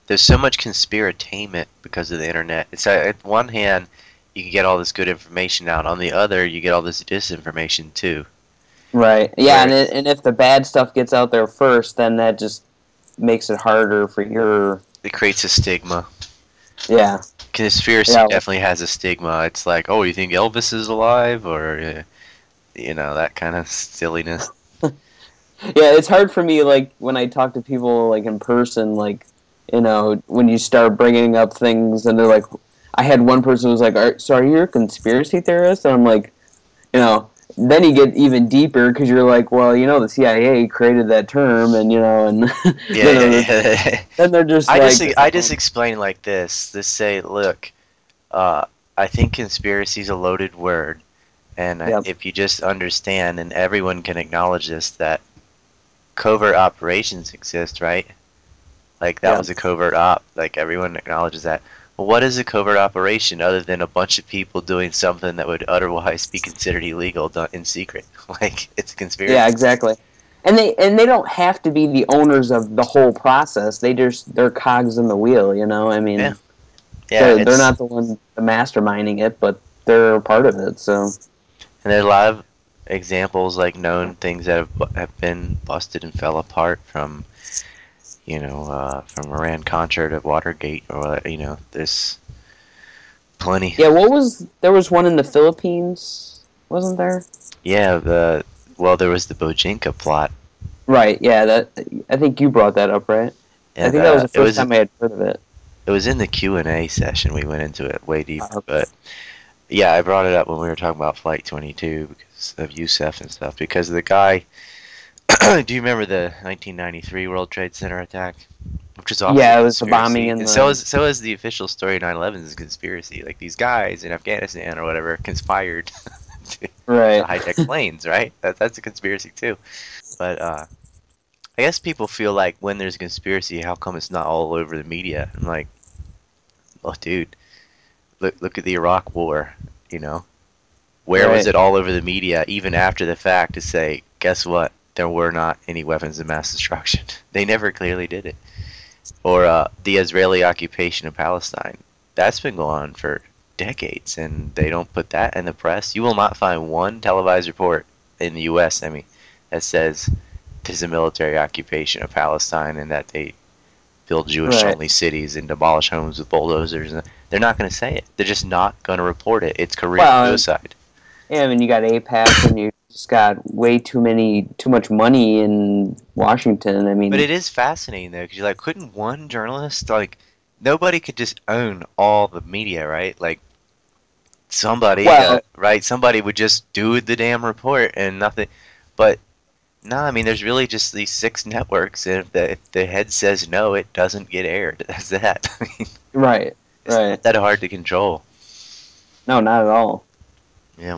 there's so much conspiratainment because of the internet. It's at one hand, you can get all this good information out. On the other, you get all this disinformation too. Right. Yeah, Where and if the bad stuff gets out there first, then that just makes it harder for your. it creates a stigma. Yeah. Conspiracy Yeah. definitely has a stigma. It's like, oh, you think Elvis is alive, or that kind of silliness. Yeah, it's hard for me, like, when I talk to people, like, in person, like, when you start bringing up things, and they're like, I had one person who was like, so are you a conspiracy theorist? And I'm like, then you get even deeper, because you're like, well, the CIA created that term, and, and Yeah. then they're just I just explain like this. Just say, look, uh, I think conspiracy is a loaded word, and Yep. if you just understand, and everyone can acknowledge this, that covert operations exist, right? Like that Yeah. was a covert op. Like everyone acknowledges that. Well, what is a covert operation other than a bunch of people doing something that would otherwise be considered illegal done in secret? Like it's a conspiracy. Yeah, exactly. And they don't have to be the owners of the whole process. They're cogs in the wheel. I Yeah, mean, yeah. they're It's not the one masterminding it, but they're a part of it. So and there's a lot of examples like known things that have been busted and fell apart from from Iran Contra to Watergate, or there's plenty. yeah, there was one in the Philippines, wasn't there? Yeah, there was the Bojinka plot. Right. Yeah. I think you brought that up, right? I And think that was the it first was time I had heard of it. it was in the Q&A session. We went into it way deeper, Okay. but yeah, I brought it up when we were talking about Flight 22 because of Youssef and stuff. Because the guy, do you remember the 1993 World Trade Center attack? Which is also a Yeah, it was the bombing conspiracy, in and the. so is the official story. 9/11 is a conspiracy. Like these guys in Afghanistan or whatever conspired to Right. hijack planes, right? That's a conspiracy too. But I guess people feel like when there's a conspiracy, how come it's not all over the media? I'm like, oh, dude, look at the Iraq War. You know, where was Right. it all over the media, even after the fact, to say, guess what? There were not any weapons of mass destruction. They never clearly did it. Or the Israeli occupation of Palestine. That's been going on for decades, and they don't put that in the press. You will not find one televised report in the U.S., that says there's a military occupation of Palestine and that they build Right. Jewish-only cities and demolish homes with bulldozers. They're not going to say it. They're just not going to report it. It's career Well, suicide. yeah, I mean, you got APAC, and you just got too much money in Washington. I But mean, it is fascinating though, because you're like, couldn't one journalist nobody could just own all the media, right? Like somebody, well, right? Somebody would just do the damn report and nothing. But no, I mean, there's really just these six networks, and if the head says no, it doesn't get aired. That's that. I mean, right, it's right. not that hard to control. No, not at all. Yeah,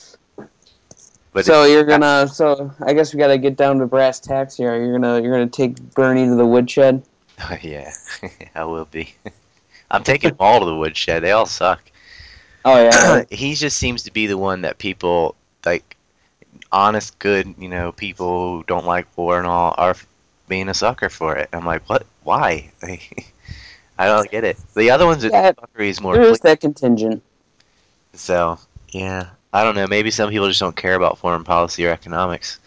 but So it's you're gonna. So I guess we gotta get down to brass tacks here. You're gonna take Bernie to the woodshed. yeah, I will be. I'm taking them all to the woodshed. They all suck. Oh yeah. He just seems to be the one that people like, honest, good, people who don't like war and all are being a sucker for it. I'm like, what? Why? I don't get it. The other ones, Yeah, fuckery is more there is clear. that contingent. So, yeah. I don't know. Maybe some people just don't care about foreign policy or economics.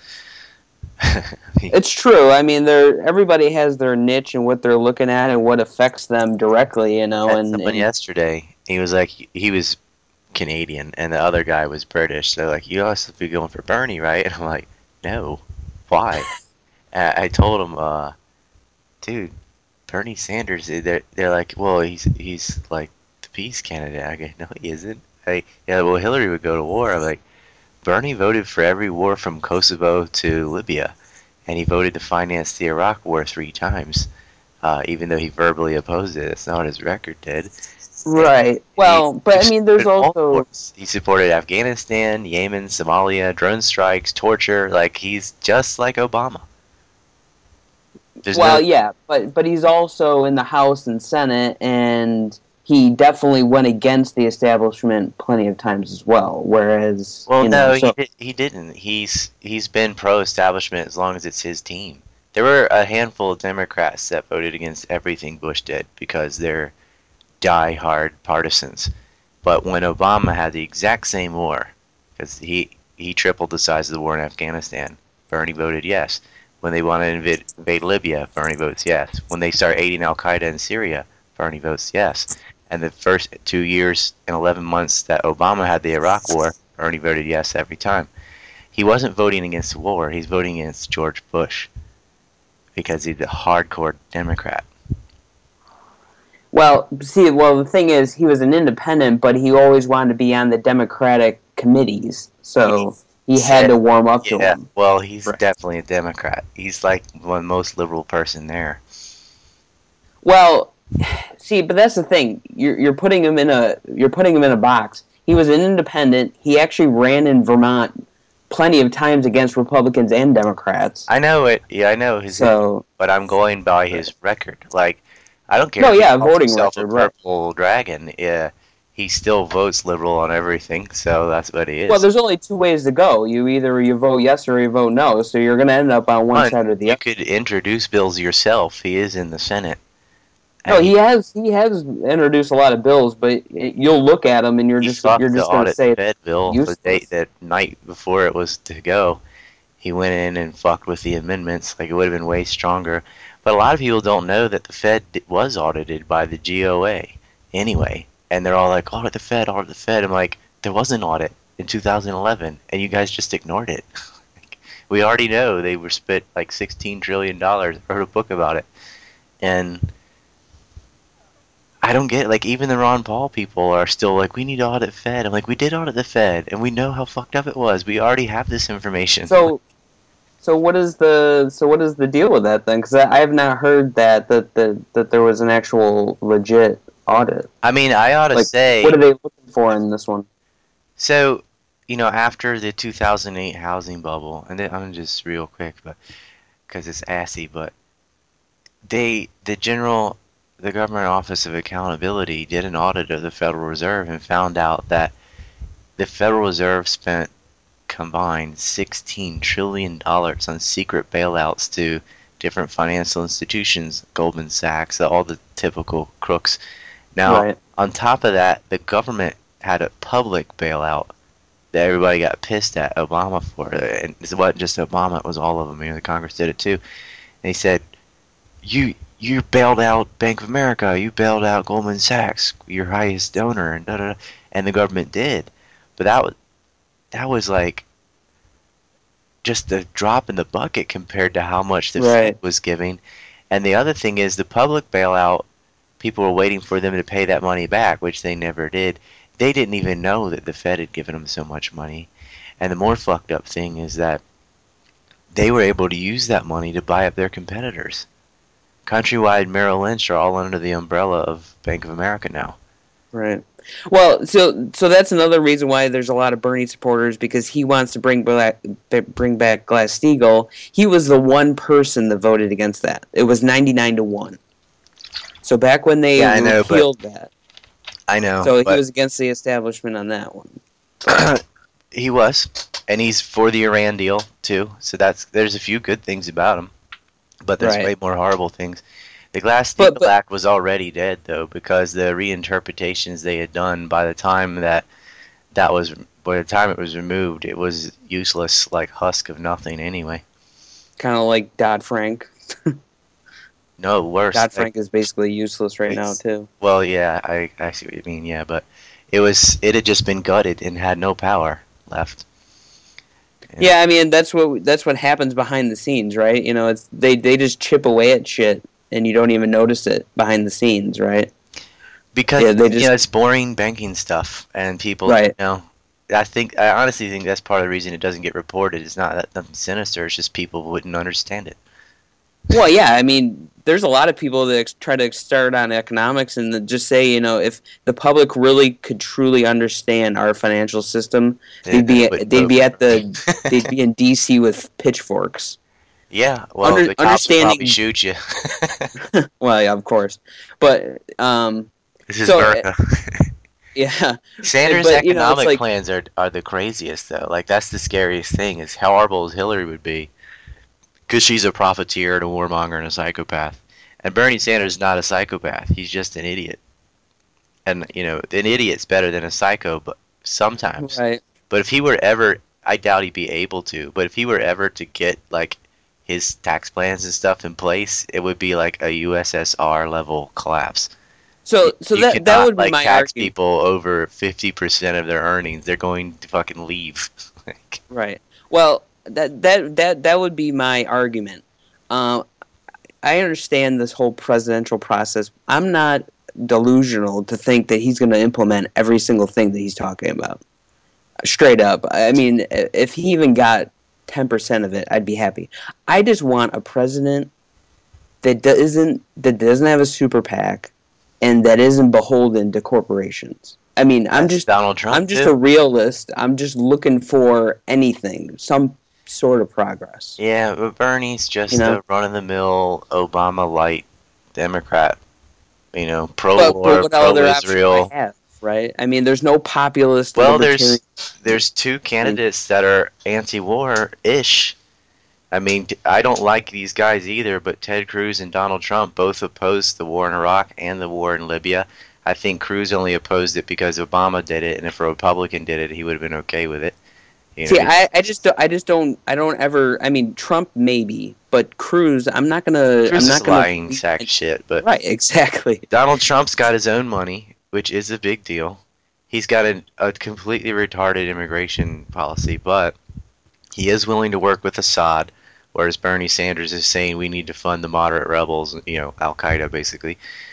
It's true. I mean, everybody has their niche and what they're looking at and what affects them directly. Had And someone yesterday, he was like, he was Canadian, and the other guy was British. They're like, you must be going for Bernie, right? And I'm like, no. Why? I told him, dude, Bernie Sanders. They're like, well, he's like the peace candidate. I go, no, he isn't. Yeah, well, Hillary would go to war. I'm like, Bernie voted for every war from Kosovo to Libya, and he voted to finance the Iraq War 3 times, even though he verbally opposed it. That's not what his record did. right. He Well, but I mean, there's supported all also. wars. He supported Afghanistan, Yemen, Somalia, drone strikes, torture. Like he's just like Obama. There's Well, no. yeah, but he's also in the House and Senate, and he definitely went against the establishment plenty of times as well. Whereas, Well, no, so he didn't. He's been pro-establishment as long as it's his team. There were a handful of Democrats that voted against everything Bush did because they're die-hard partisans. But when Obama had the exact same war, because he tripled the size of the war in Afghanistan, Bernie voted yes. When they want to invade Libya, Bernie votes yes. When they start aiding Al Qaeda in Syria, Bernie votes yes. And the first 2 years and 11 months that Obama had the Iraq War, Bernie voted yes every time. He wasn't voting against the war, he's voting against George Bush because he's a hardcore Democrat. Well, see, the thing is, he was an independent, but he always wanted to be on the Democratic committees, so he had to warm up to him. Well, he's definitely a Democrat. He's like the most liberal person there. Well, see, but that's the thing. You're putting him in a box. He was an independent. He actually ran in Vermont plenty of times against Republicans and Democrats. I know it. Yeah, I know his. So, but I'm going by his record. Like, I don't care. No, if yeah, he calls voting himself record. a purple dragon. Yeah, he still votes liberal on everything. So that's what he is. Well, there's only two ways to go. Either you vote yes or you vote no. So you're going to end up on one side or the other. You could introduce bills yourself. He is in the Senate. No, he has introduced a lot of bills, but you'll look at them and you're just going to say Fed bill the night before it was to go. He went in and fucked with the amendments. Like, it would have been way stronger. But a lot of people don't know that the Fed was audited by the GOA anyway, and they're all like, "Audit the Fed, audit the Fed." I'm like, there was an audit in 2011, and you guys just ignored it. We already know they were spent like $16 trillion. I wrote a book about it, and I don't get it. Like, even the Ron Paul people are still like, we need to audit Fed. I'm like, we did audit the Fed, and we know how fucked up it was. We already have this information. So what is the deal with that then? Because I have not heard that there was an actual legit audit. I mean, I ought to say, what are they looking for in this one? So, after the 2008 housing bubble, and I'm just real quick, but because it's assy, but the Government Office of Accountability did an audit of the Federal Reserve and found out that the Federal Reserve spent combined $16 trillion on secret bailouts to different financial institutions, Goldman Sachs, all the typical crooks. Now, on top of that, the government had a public bailout that everybody got pissed at Obama for. And it wasn't just Obama, it was all of them. The Congress did it too. And they said, you bailed out Bank of America, you bailed out Goldman Sachs, your highest donor, and da-da-da. And the government did. But that was like just a drop in the bucket compared to how much the Fed was giving. And the other thing is, the public bailout, people were waiting for them to pay that money back, which they never did. They didn't even know that the Fed had given them so much money. And the more fucked up thing is that they were able to use that money to buy up their competitors. Countrywide, Merrill Lynch are all under the umbrella of Bank of America now. Right. Well, so that's another reason why there's a lot of Bernie supporters, because he wants to bring back Glass-Steagall. He was the one person that voted against that. It was 99-1. So back when they repealed that. I know. So he was against the establishment on that one. He was, and he's for the Iran deal too. So there's a few good things about him, but there's way more horrible things. The Glass-Steagall Act was already dead, though, because the reinterpretations they had done by the time it was removed, it was useless, like husk of nothing anyway. Kind of like Dodd-Frank. No, worse. Dodd-Frank is basically useless right now too. Well, yeah, I see what you mean. Yeah, but it had just been gutted and had no power left. Yeah, I mean that's what happens behind the scenes, right? It's they just chip away at shit, and you don't even notice it behind the scenes, right? Because it's boring banking stuff, and people, I honestly think that's part of the reason it doesn't get reported. It's not that nothing sinister; it's just people wouldn't understand it. Well, yeah, I mean, there's a lot of people that try to start on economics and just say, if the public really could truly understand our financial system, they'd be in D.C. with pitchforks. Yeah, well, the cops would probably shoot you. Well, yeah, of course, but this is America. Yeah, Sanders' economic plans are the craziest, though. Like, that's the scariest thing, is how horrible Hillary would be. Because she's a profiteer and a warmonger and a psychopath. And Bernie Sanders is not a psychopath. He's just an idiot. And, an idiot's better than a psycho, but sometimes. Right. But if he were ever, I doubt he'd be able to, but if he were ever to get, like, his tax plans and stuff in place, it would be like a USSR level collapse. So You that would be like, my tax argument. people over 50% of their earnings. They're going to fucking leave. Like, Right. Well, that would be my argument. I understand this whole presidential process. I'm not delusional to think that he's going to implement every single thing that he's talking about. Straight up. I mean, if he even got 10% of it, I'd be happy. I just want a president that doesn't have a super PAC and that isn't beholden to corporations. I mean, I'm just Donald Trump. a realist. I'm just looking for anything, some sort of progress. Yeah, but Bernie's just a run-of-the-mill Obama light Democrat. Pro-war, what other option pro-Israel. do I have, right? I mean, there's no populist. Well, libertarian- there's two candidates that are anti-war-ish. I mean, I don't like these guys either, but Ted Cruz and Donald Trump both opposed the war in Iraq and the war in Libya. I think Cruz only opposed it because Obama did it, and if a Republican did it, he would have been okay with it. See, I don't ever. I mean, Trump maybe, but Cruz, I'm not gonna. Cruz I'm is not gonna. lying sack shit, but Right, exactly. Donald Trump's got his own money, which is a big deal. He's got a completely retarded immigration policy, but he is willing to work with Assad, whereas Bernie Sanders is saying we need to fund the moderate rebels, Al Qaeda basically.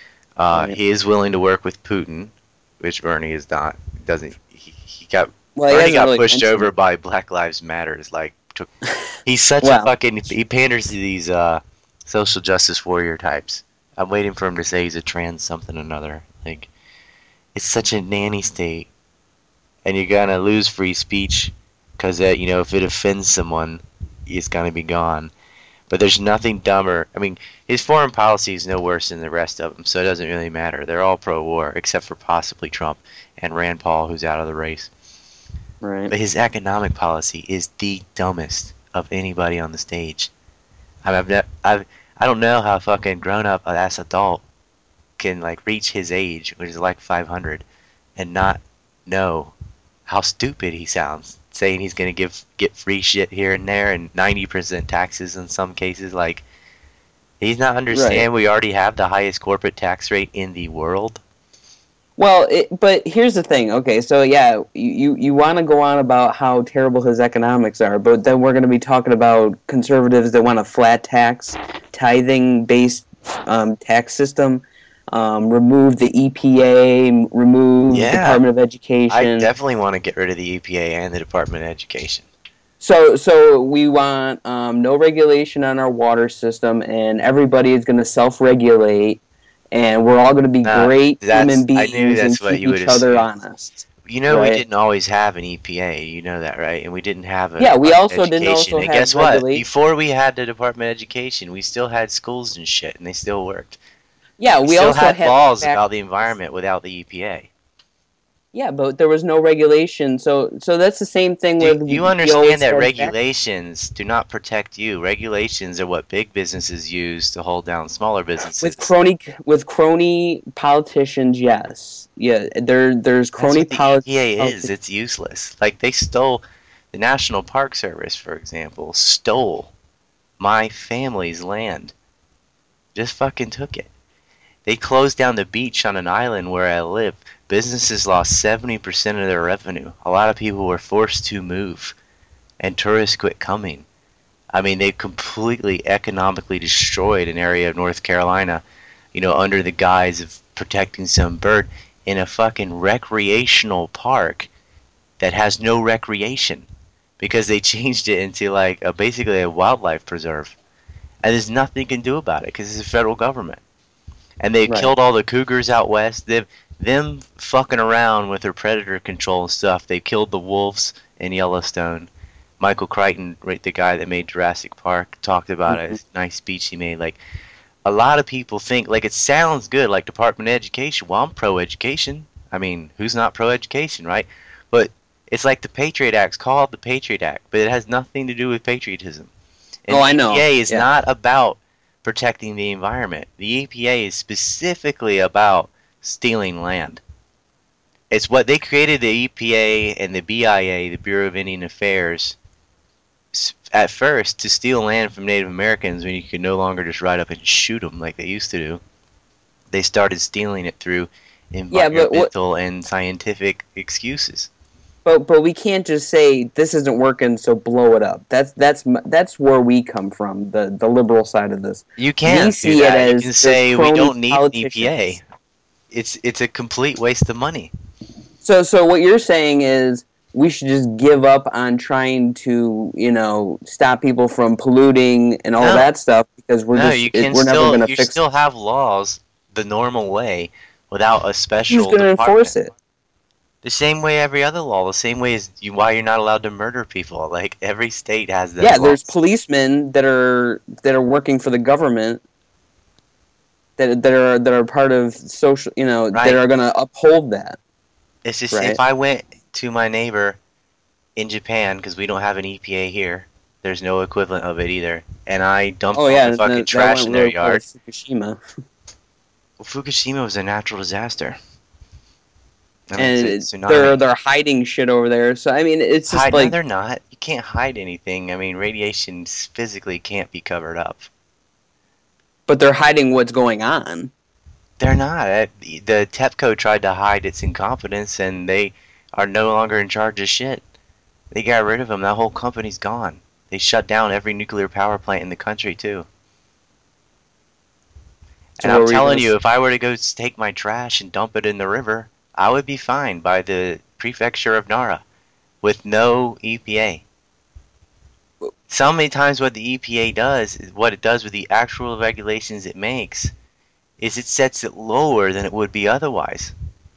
He is willing to work with Putin, which Bernie is not. Doesn't he got? Bernie got pushed over by Black Lives Matters. He's such a fucking. He panders to these social justice warrior types. I'm waiting for him to say he's a trans something or another. Like, it's such a nanny state, and you're gonna lose free speech because if it offends someone, it's gonna be gone. But there's nothing dumber. I mean, his foreign policy is no worse than the rest of them, so it doesn't really matter. They're all pro-war, except for possibly Trump and Rand Paul, who's out of the race. Right. But his economic policy is the dumbest of anybody on the stage. I don't know how a fucking grown-up ass adult can reach his age, which is 500, and not know how stupid he sounds. Saying he's gonna get free shit here and there and 90% taxes in some cases. He's not understand we already have the highest corporate tax rate in the world. Well, but here's the thing. Okay, so yeah, you want to go on about how terrible his economics are, but then we're going to be talking about conservatives that want a flat tax, tithing-based tax system, remove the EPA, remove the Department of Education. I definitely want to get rid of the EPA and the Department of Education. So we want no regulation on our water system, and everybody is going to self-regulate. And we're all going to be great human beings and keep each other honest. We didn't always have an EPA. You know that, right? And we didn't have a we also didn't also and have guess what? Before we had the Department of Education, we still had schools and shit, and they still worked. Yeah, we still also had laws about the environment without the EPA. Yeah, but there was no regulation, so that's the same thing with. You understand that regulations do not protect you. Regulations are what big businesses use to hold down smaller businesses. With crony politicians, yes, yeah. There's crony politicians. EPA is it's useless. They stole the National Park Service, for example, stole my family's land. Just fucking took it. They closed down the beach on an island where I live. Businesses lost 70% of their revenue. A lot of people were forced to move, and tourists quit coming. I mean, they completely economically destroyed an area of North Carolina, under the guise of protecting some bird in a fucking recreational park that has no recreation because they changed it into basically a wildlife preserve. And there's nothing you can do about it because it's the federal government. And they killed all the cougars out west. Them fucking around with their predator control and stuff. They killed the wolves in Yellowstone. Michael Crichton, the guy that made Jurassic Park, talked about it. It's a nice speech he made. A lot of people think, it sounds good, Department of Education. Well, I'm pro-education. I mean, who's not pro-education, right? But it's the Patriot Act's called the Patriot Act, but it has nothing to do with patriotism. And Oh, the I know. EPA is Yeah. not about protecting the environment. The EPA is specifically about stealing land. It's what they created the EPA and the BIA, the Bureau of Indian Affairs, at first to steal land from Native Americans when you could no longer just ride up and shoot them like they used to do. They started stealing it through Yeah, environmental and scientific excuses. but we can't just say this isn't working, so blow it up. That's where we come from, the liberal side of this. You can We do see it that. You as can there's say we crony don't need an politicians. EPA. It's a complete waste of money. So what you're saying is we should just give up on trying to, stop people from polluting and all No. that stuff because we're No, never going to you fix still have laws the normal way without a special Who's going to department. enforce it? The same way every other law, the same way as why you're not allowed to murder people. Like every state has those Yeah, laws. there's policemen that are working for the government that are part of social, Right. that are going to uphold that. It's just Right. if I went to my neighbor in Japan, because we don't have an EPA here, there's no equivalent of it either, and I dumped all the fucking trash in their yard. Fukushima. Well, Fukushima was a natural disaster. I mean, And it's a tsunami. they're hiding shit over there. So I mean, it's just No, like they're not. You can't hide anything. I mean, radiation physically can't be covered up. but they're hiding what's going on. They're not. The TEPCO tried to hide its incompetence, and they are no longer in charge of shit. They got rid of them. That whole company's gone. They shut down every nuclear power plant in the country, too. So And what I'm were you telling gonna you, if I were to go take my trash and dump it in the river, I would be fined by the prefecture of Nara with no EPA. So many times what the EPA does, is what it does with the actual regulations it makes, is it sets it lower than it would be otherwise.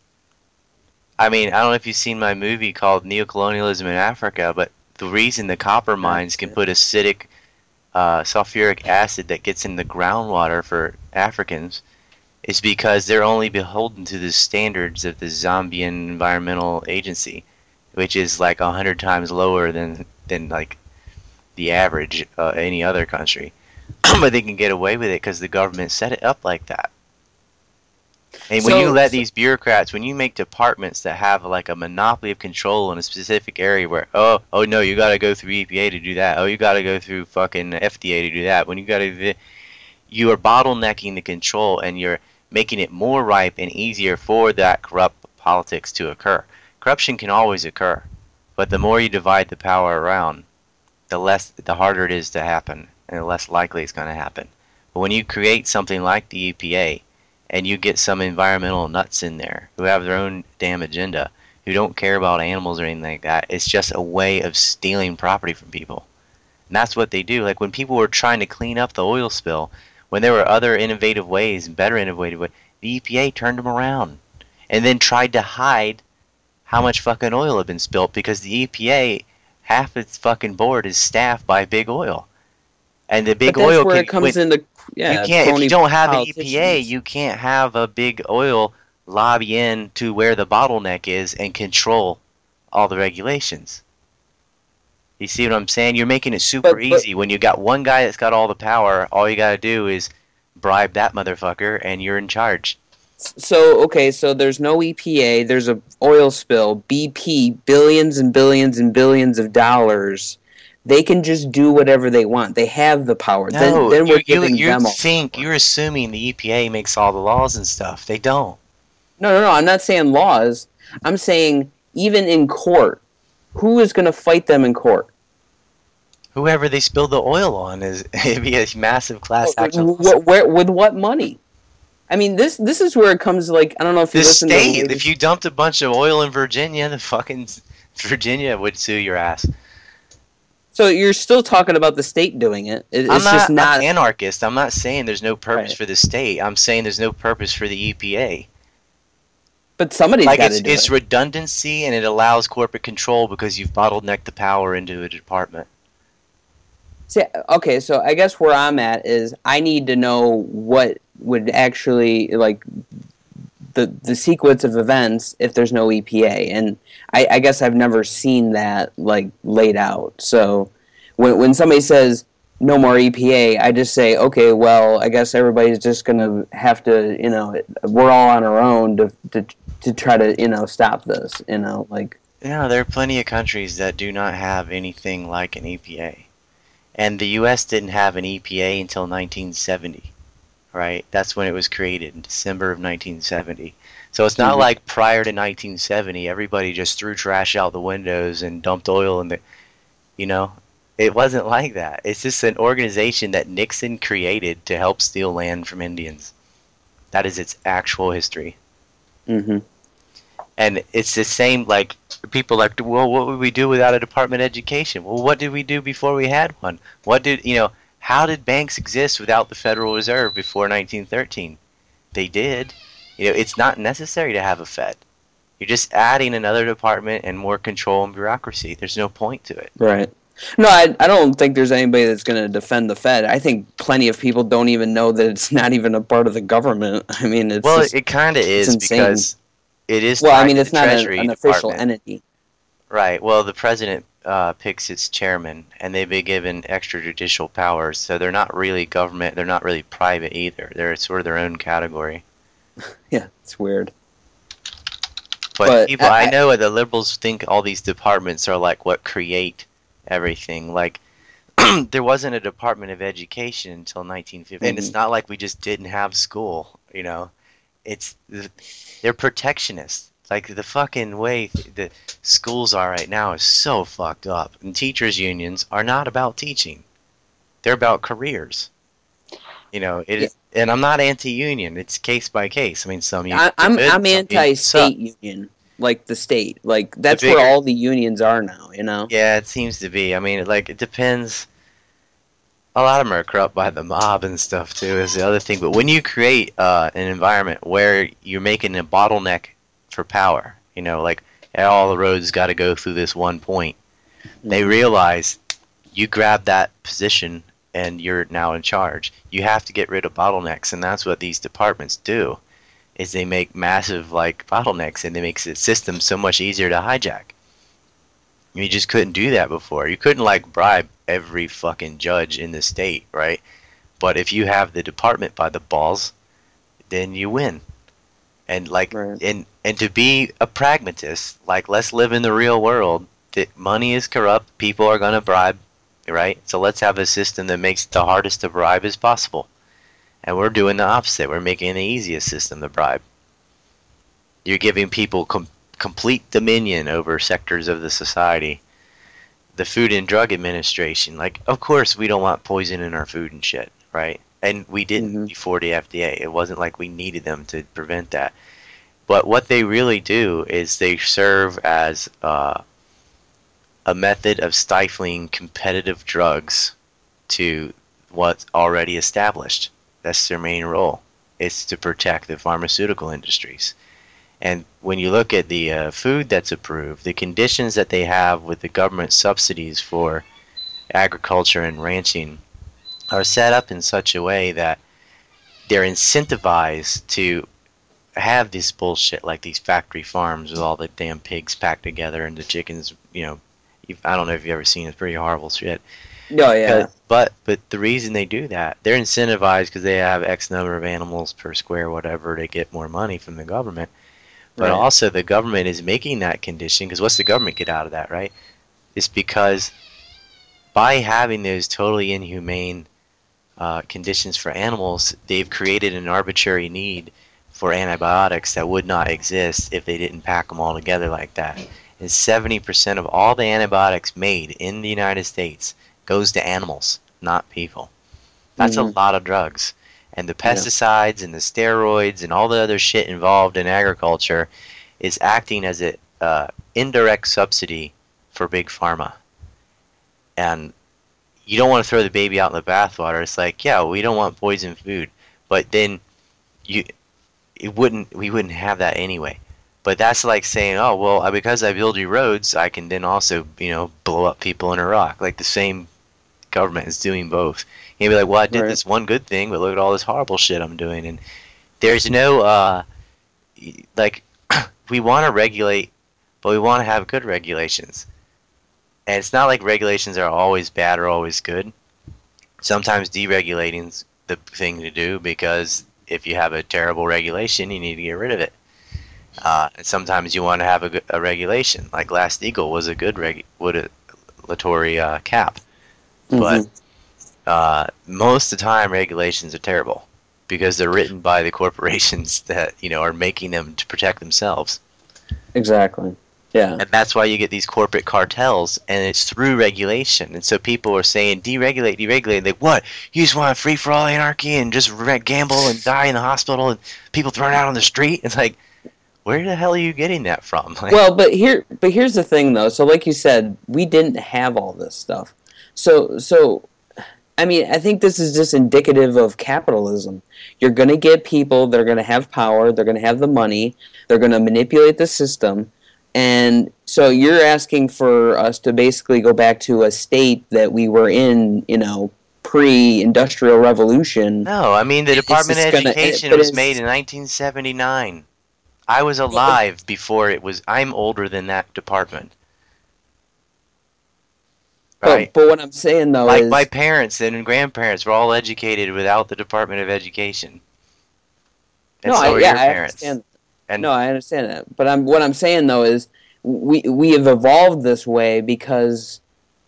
I mean, I don't know if you've seen my movie called Neocolonialism in Africa, but the reason the copper mines can put acidic sulfuric acid that gets in the groundwater for Africans is because they're only beholden to the standards of the Zambian Environmental Agency, which is like 100 times lower than like the average any other country. But they can get away with it because the government set it up like that. And when you let these bureaucrats, when you make departments that have like a monopoly of control in a specific area where, oh no, you got to go through EPA to do that. Oh, you got to go through fucking FDA to do that. When you got to, you are bottlenecking the control and you're making it more ripe and easier for that corrupt politics to occur. Corruption can always occur, but the more you divide the power around, the harder it is to happen and the less likely it's going to happen. But when you create something like the EPA, and you get some environmental nuts in there who have their own damn agenda, who don't care about animals or anything like that, it's just a way of stealing property from people. And that's what they do. Like when people were trying to clean up the oil spill, when there were other innovative ways and better innovative ways, the EPA turned them around and then tried to hide how much fucking oil had been spilt because the EPA, half its fucking board is staffed by big oil. And the big but that's oil where it comes into you can't, if you don't have the EPA, you can't have a big oil lobby in to where the bottleneck is and control all the regulations. You see what I'm saying? You're making it super easy. When you got one guy that's got all the power, all you got to do is bribe that motherfucker and you're in charge. So, okay, so there's no EPA, there's a oil spill, BP, billions and billions and billions of dollars. They can just do whatever they want. They have the power. No, then we're giving them you're assuming the EPA makes all the laws and stuff. They don't. No. I'm not saying laws. I'm saying even in court, who is going to fight them in court? Whoever they spill the oil on it'd be a massive class action. With what money? I mean, this is where it comes. Like, I don't know if you listen to the latest... If you dumped a bunch of oil in Virginia, the fucking Virginia would sue your ass. So you're still talking about the state doing it. I'm just not anarchist. I'm not saying there's no purpose for the state. I'm saying there's no purpose for the EPA. But somebody's got to do it. It's redundancy and it allows corporate control because you've bottlenecked the power into a department. See, okay, so I guess where I'm at is I need to know what would actually, like, the sequence of events if there's no EPA, and I guess I've never seen that like laid out. So when somebody says no more EPA, I just say, okay, well, I guess everybody's just gonna have to, we're all on our own to try to, stop this, like. Yeah, there are plenty of countries that do not have anything like an EPA. And the US didn't have an EPA until 1970, right? That's when it was created, in December of 1970. So it's not Mhm. like prior to 1970, everybody just threw trash out the windows and dumped oil in the, you know? It wasn't like that. It's just an organization that Nixon created to help steal land from Indians. That is its actual history. Mhm. And it's the same, like, people like, well, what would we do without a Department of Education? Well, what did we do before we had one? How did banks exist without the Federal Reserve before 1913? They did. It's not necessary to have a Fed. You're just adding another department and more control and bureaucracy. There's no point to it. Right. No, I don't think there's anybody that's going to defend the Fed. I think plenty of people don't even know that it's not even a part of the government. I mean, Well, it kind of it's is insane. because it is Well, I tied mean, to it's the not Treasury an official Department. entity. Right. Well, the president picks its chairman, and they've been given extrajudicial powers, so they're not really government. They're not really private either. They're sort of their own category. Yeah, it's weird. But people, I know the liberals think all these departments are like what create everything. Like, there wasn't a Department of Education until 1950, and it's not like we just didn't have school. It's they're protectionists. Like the fucking way the schools are right now is so fucked up. And teachers unions are not about teaching; they're about careers. And I'm not anti-union. It's case by case. I mean, some unions are good, I'm some unions suck. anti-state union, like the state. Like that's bigger- where all the unions are now. Yeah, it seems to be. I mean, like it depends. A lot of them are corrupt by the mob and stuff too. Is the other thing. But when you create an environment where you're making a bottleneck for power, like all the roads got to go through this one point, they realize you grab that position and you're now in charge. You have to get rid of bottlenecks, and that's what these departments do. Is they make massive like bottlenecks, and they make the system so much easier to hijack. You just couldn't do that before. You couldn't like bribe every fucking judge in the state, right? But if you have the department by the balls, then you win. And like Right. and to be a pragmatist, like let's live in the real world. That money is corrupt, people are gonna bribe, right? So let's have a system that makes it the hardest to bribe as possible. And we're doing the opposite. We're making the easiest system to bribe. You're giving people complete dominion over sectors of the society. The Food and Drug Administration, like, of course we don't want poison in our food and shit, right? And we didn't before the FDA. It wasn't like we needed them to prevent that. But what they really do is they serve as a method of stifling competitive drugs to what's already established. That's their main role. It's to protect the pharmaceutical industries. And when you look at the food that's approved, the conditions that they have with the government subsidies for agriculture and ranching are set up in such a way that they're incentivized to have this bullshit like these factory farms with all the damn pigs packed together and the chickens, I don't know if you've ever seen it, it's pretty horrible shit. Oh yeah. But the reason they do that, they're incentivized because they have X number of animals per square whatever to get more money from the government. But also the government is making that condition, because what's the government get out of that, right? It's because by having those totally inhumane conditions for animals, they've created an arbitrary need for antibiotics that would not exist if they didn't pack them all together like that. And 70% of all the antibiotics made in the United States goes to animals, not people. That's a lot of drugs. And the pesticides and the steroids and all the other shit involved in agriculture is acting as an indirect subsidy for big pharma. And you don't want to throw the baby out in the bathwater. It's like, yeah, we don't want poison food, but then we wouldn't have that anyway. But that's like saying, oh well, because I build you roads, I can then also blow up people in Iraq. Like the same government is doing both. You'd be like, well, I did this one good thing, but look at all this horrible shit I'm doing. And there's no like we want to regulate, but we want to have good regulations. And it's not like regulations are always bad or always good. Sometimes deregulating's the thing to do because if you have a terrible regulation, you need to get rid of it. And sometimes you want to have a regulation. Like Glass-Steagall was a good regulatory cap, but Hmm. most of the time regulations are terrible because they're written by the corporations that are making them to protect themselves. Exactly. Yeah. And that's why you get these corporate cartels, and it's through regulation. And so people are saying, deregulate, deregulate. Like, what? You just want free-for-all anarchy and just gamble and die in the hospital and people thrown out on the street? It's like, where the hell are you getting that from? Like, Well, but here's the thing, though. So, like you said, we didn't have all this stuff. So, I mean, I think this is just indicative of capitalism. You're going to get people, they're going to have power, they're going to have the money, they're going to manipulate the system. And so you're asking for us to basically go back to a state that we were in, pre-industrial revolution. no, I mean, the It's Department of just gonna, Education but was made it's, in 1979. I was alive before it was. I'm older than that department, right? but what I'm saying though Like my is, parents and grandparents were all educated without the Department of Education, and no, so are yeah, your I parents. understand. And No, I understand that. But what I'm saying though is, we have evolved this way because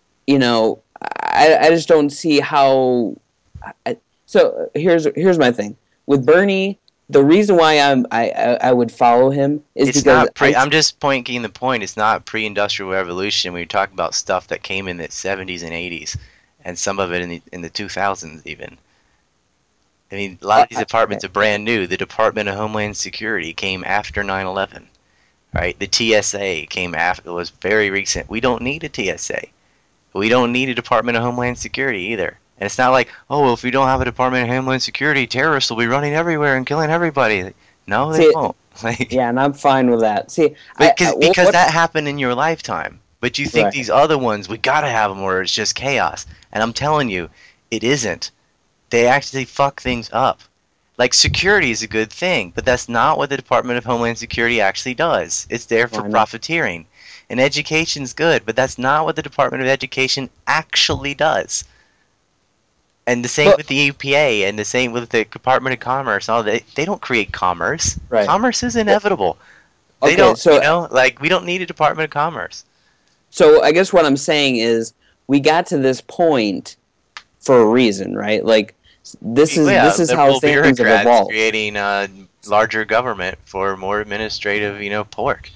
I just don't see how. So here's my thing with Bernie. The reason why I would follow him is it's because not pre. I'm just pointing the point. It's not pre-industrial revolution. When you're talking about stuff that came in the 70s and 80s, and some of it in the 2000s even. I mean, a lot of these departments are brand new. The Department of Homeland Security came after 9/11, right? The TSA came after. It was very recent. We don't need a TSA. We don't need a Department of Homeland Security either. And it's not like, oh, well, if we don't have a Department of Homeland Security, terrorists will be running everywhere and killing everybody. No, they see, won't. Like, yeah, and I'm fine with that. See, because that happened in your lifetime. But you think right? these other ones, we gotta have them, or it's just chaos. And I'm telling you, it isn't. They actually fuck things up. Like, security is a good thing, but that's not what the Department of Homeland Security actually does. It's there for I know. profiteering. And education's good, but that's not what the Department of Education actually does. And the same But with the EPA, and the same with the Department of Commerce. All they don't create commerce. right. Commerce is inevitable. They Okay, don't, so like, we don't need a Department of Commerce. so I guess what I'm saying is we got to this point for a reason, right? Like Yeah, this is how liberal things have bureaucrats evolved. creating larger government for more administrative, pork.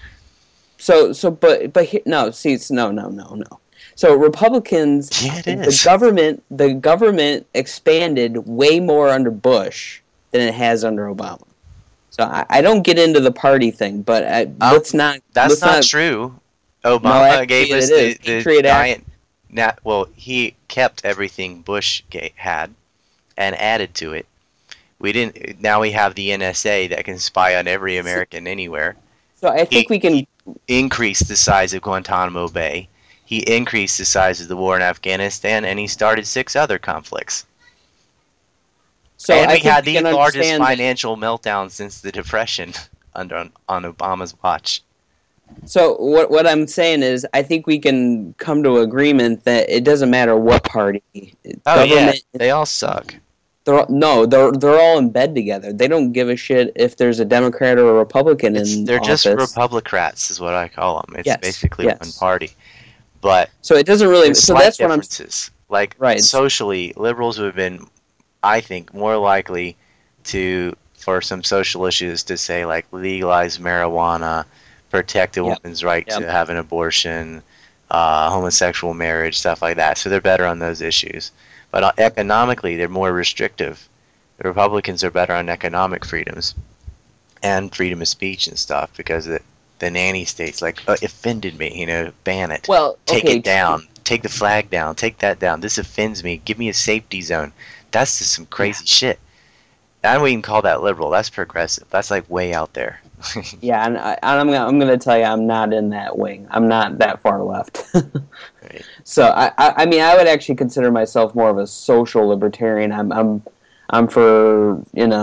No, see, no. So Republicans, Yeah, it the is. government expanded way more under Bush than it has under Obama. So I don't get into the party thing, but Um, that's let's not not. true. No, Obama actually, gave us it is the Patriot Act. giant. Well, he kept everything Bush had and added to it. We didn't. Now we have the NSA that can spy on every American anywhere. So I think we can. He increased the size of Guantanamo Bay. He increased the size of the war in Afghanistan, and he started 6 other conflicts. So And I we think had we the can largest understand. financial meltdown since the Depression on Obama's watch. So what I'm saying is, I think we can come to agreement that it doesn't matter what party, Oh yeah, government. they all suck. They're all in bed together. They don't give a shit if there's a Democrat or a Republican in They're just office. Republicrats, is what I call them. It's Yes, basically one yes. party, but So it doesn't really. there's So slight that's what I'm. differences. Like Right. socially, liberals would have been, I think, more likely for some social issues to say like legalize marijuana, protect a Yep. woman's right Yep. to have an abortion, homosexual marriage, stuff like that. So they're better on those issues. But economically, they're more restrictive. The Republicans are better on economic freedoms and freedom of speech and stuff because the nanny states like offended me, ban it, Well, take okay. it down, take the flag down, take that down. This offends me. Give me a safety zone. That's just some crazy shit. I wouldn't even call that liberal. That's progressive. That's like way out there. Yeah, and I'm gonna tell you, I'm not in that wing. I'm not that far left. Right. So I mean, I would actually consider myself more of a social libertarian. I'm for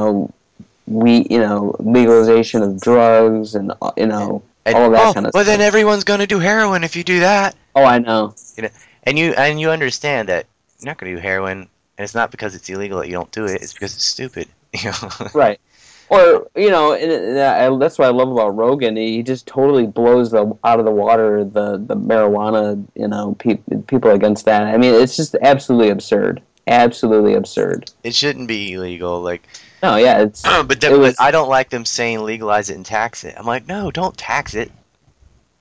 legalization of drugs and And, all of that kind of well, stuff. then everyone's gonna do heroin if you do that. Oh, I know. And you understand that you're not gonna do heroin And it's not because it's illegal that you don't do it. It's because it's stupid. You know. Right. Or that's what I love about Rogan. He just totally blows out of the water the marijuana. People against that. I mean, it's just absolutely absurd. Absolutely absurd. It shouldn't be illegal. Like, No, yeah, but I don't like them saying legalize it and tax it. I'm like, no, don't tax it.